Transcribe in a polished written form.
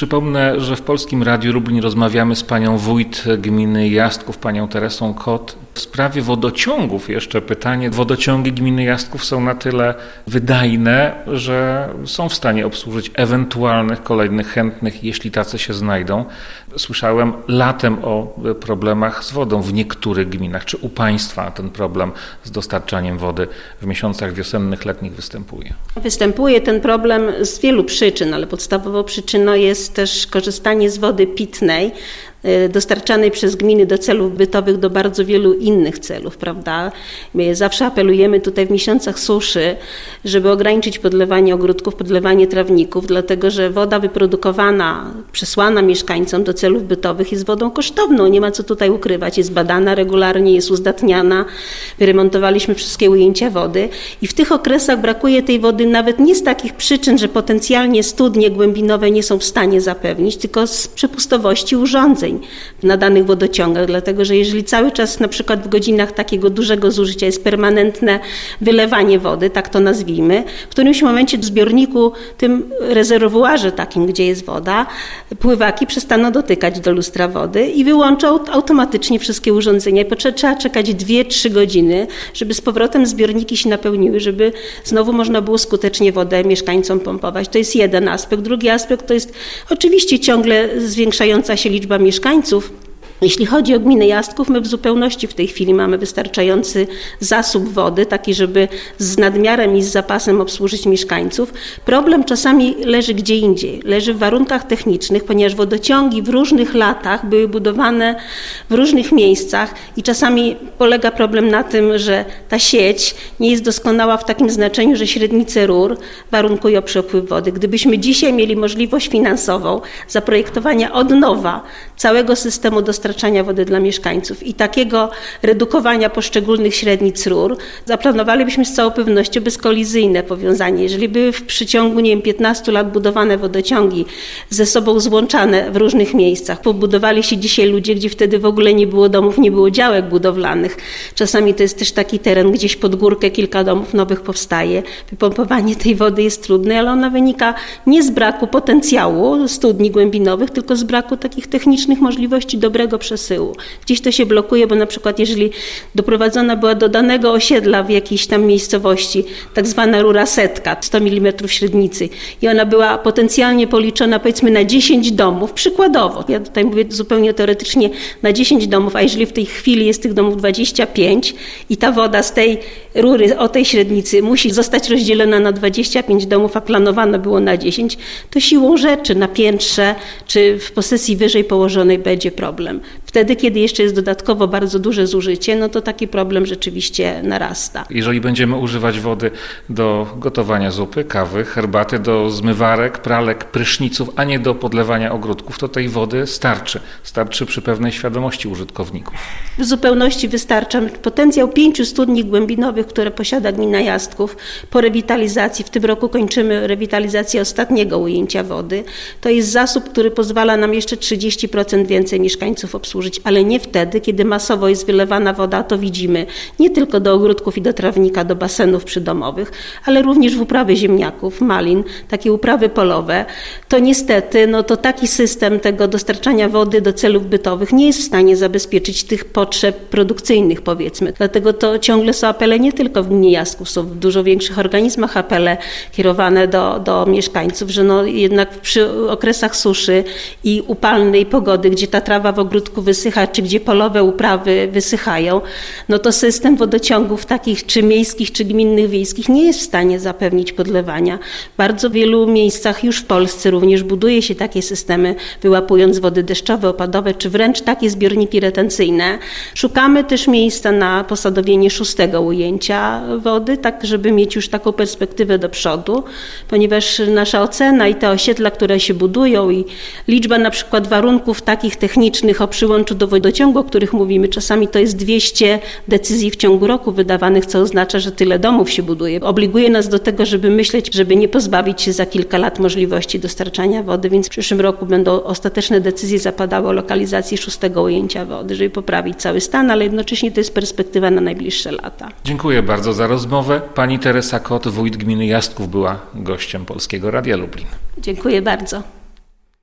Przypomnę, że w Polskim Radiu Lublin rozmawiamy z panią wójt gminy Jastków, panią Teresą Kot. W sprawie wodociągów jeszcze pytanie. Wodociągi gminy Jastków są na tyle wydajne, że są w stanie obsłużyć ewentualnych kolejnych chętnych, jeśli tacy się znajdą. Słyszałem latem o problemach z wodą w niektórych gminach. Czy u państwa ten problem z dostarczaniem wody w miesiącach wiosennych, letnich występuje? Występuje ten problem z wielu przyczyn, ale podstawową przyczyną jest też korzystanie z wody pitnej, dostarczanej przez gminy do celów bytowych, do bardzo wielu innych celów, prawda? My zawsze apelujemy tutaj w miesiącach suszy, żeby ograniczyć podlewanie ogródków, podlewanie trawników, dlatego że woda wyprodukowana, przesłana mieszkańcom do celów bytowych jest wodą kosztowną, nie ma co tutaj ukrywać, jest badana regularnie, jest uzdatniana, wyremontowaliśmy wszystkie ujęcia wody i w tych okresach brakuje tej wody nawet nie z takich przyczyn, że potencjalnie studnie głębinowe nie są w stanie zapewnić, tylko z przepustowości urządzeń na danych wodociągach, dlatego że jeżeli cały czas na przykład w godzinach takiego dużego zużycia jest permanentne wylewanie wody, tak to nazwijmy, w którymś momencie w zbiorniku, tym rezerwuarze takim, gdzie jest woda, pływaki przestaną dotykać do lustra wody i wyłączą automatycznie wszystkie urządzenia i trzeba czekać 2-3 godziny, żeby z powrotem zbiorniki się napełniły, żeby znowu można było skutecznie wodę mieszkańcom pompować. To jest jeden aspekt. Drugi aspekt to jest oczywiście ciągle zwiększająca się liczba mieszkańców. Jeśli chodzi o gminę Jastków, my w zupełności w tej chwili mamy wystarczający zasób wody, taki, żeby z nadmiarem i z zapasem obsłużyć mieszkańców. Problem czasami leży gdzie indziej. Leży w warunkach technicznych, ponieważ wodociągi w różnych latach były budowane w różnych miejscach i czasami polega problem na tym, że ta sieć nie jest doskonała w takim znaczeniu, że średnice rur warunkują przepływ wody. Gdybyśmy dzisiaj mieli możliwość finansową zaprojektowania od nowa całego systemu dostarczania wody dla mieszkańców i takiego redukowania poszczególnych średnic rur, zaplanowalibyśmy z całą pewnością bezkolizyjne powiązanie. Jeżeli były w przeciągu, nie wiem, 15 lat budowane wodociągi ze sobą złączane w różnych miejscach, pobudowali się dzisiaj ludzie, gdzie wtedy w ogóle nie było domów, nie było działek budowlanych. Czasami to jest też taki teren, gdzieś pod górkę kilka domów nowych powstaje. Wypompowanie tej wody jest trudne, ale ona wynika nie z braku potencjału studni głębinowych, tylko z braku takich technicznych możliwości dobrego przesyłu. Gdzieś to się blokuje, bo na przykład jeżeli doprowadzona była do danego osiedla w jakiejś tam miejscowości tak zwana rura setka, 100 mm średnicy i ona była potencjalnie policzona powiedzmy na 10 domów, przykładowo, ja tutaj mówię zupełnie teoretycznie na 10 domów, a jeżeli w tej chwili jest tych domów 25 i ta woda z tej rury o tej średnicy musi zostać rozdzielona na 25 domów, a planowane było na 10, to siłą rzeczy na piętrze czy w posesji wyżej położonej będzie problem. Wtedy, kiedy jeszcze jest dodatkowo bardzo duże zużycie, no to taki problem rzeczywiście narasta. Jeżeli będziemy używać wody do gotowania zupy, kawy, herbaty, do zmywarek, pralek, pryszniców, a nie do podlewania ogródków, to tej wody starczy. Starczy przy pewnej świadomości użytkowników. W zupełności wystarcza. Potencjał 5 studni głębinowych, które posiada gmina Jastków po rewitalizacji, w tym roku kończymy rewitalizację ostatniego ujęcia wody, to jest zasób, który pozwala nam jeszcze 30% więcej mieszkańców obsłużyć, ale nie wtedy, kiedy masowo jest wylewana woda, to widzimy nie tylko do ogródków i do trawnika, do basenów przydomowych, ale również w uprawy ziemniaków, malin, takie uprawy polowe. To niestety, no to taki system tego dostarczania wody do celów bytowych nie jest w stanie zabezpieczyć tych potrzeb produkcyjnych, powiedzmy. Dlatego to ciągle są apele nie tylko w gminie Jastków, są w dużo większych organizmach apele kierowane do mieszkańców, że no jednak przy okresach suszy i upalnej pogody, gdzie ta trawa w ogródku wysycha, czy gdzie polowe uprawy wysychają, no to system wodociągów takich czy miejskich, czy gminnych, wiejskich nie jest w stanie zapewnić podlewania. W bardzo wielu miejscach już w Polsce również buduje się takie systemy, wyłapując wody deszczowe, opadowe, czy wręcz takie zbiorniki retencyjne. Szukamy też miejsca na posadowienie 6. ujęcia wody, tak żeby mieć już taką perspektywę do przodu, ponieważ nasza ocena i te osiedla, które się budują i liczba na przykład warunków takich technicznych o przyłączu do wodociągu, o których mówimy, czasami to jest 200 decyzji w ciągu roku wydawanych, co oznacza, że tyle domów się buduje. Obliguje nas do tego, żeby myśleć, żeby nie pozbawić się za kilka lat możliwości dostarczania wody, więc w przyszłym roku będą ostateczne decyzje zapadały o lokalizacji 6. ujęcia wody, żeby poprawić cały stan, ale jednocześnie to jest perspektywa na najbliższe lata. Dziękuję bardzo za rozmowę. Pani Teresa Kot, wójt gminy Jastków, była gościem Polskiego Radia Lublin. Dziękuję bardzo.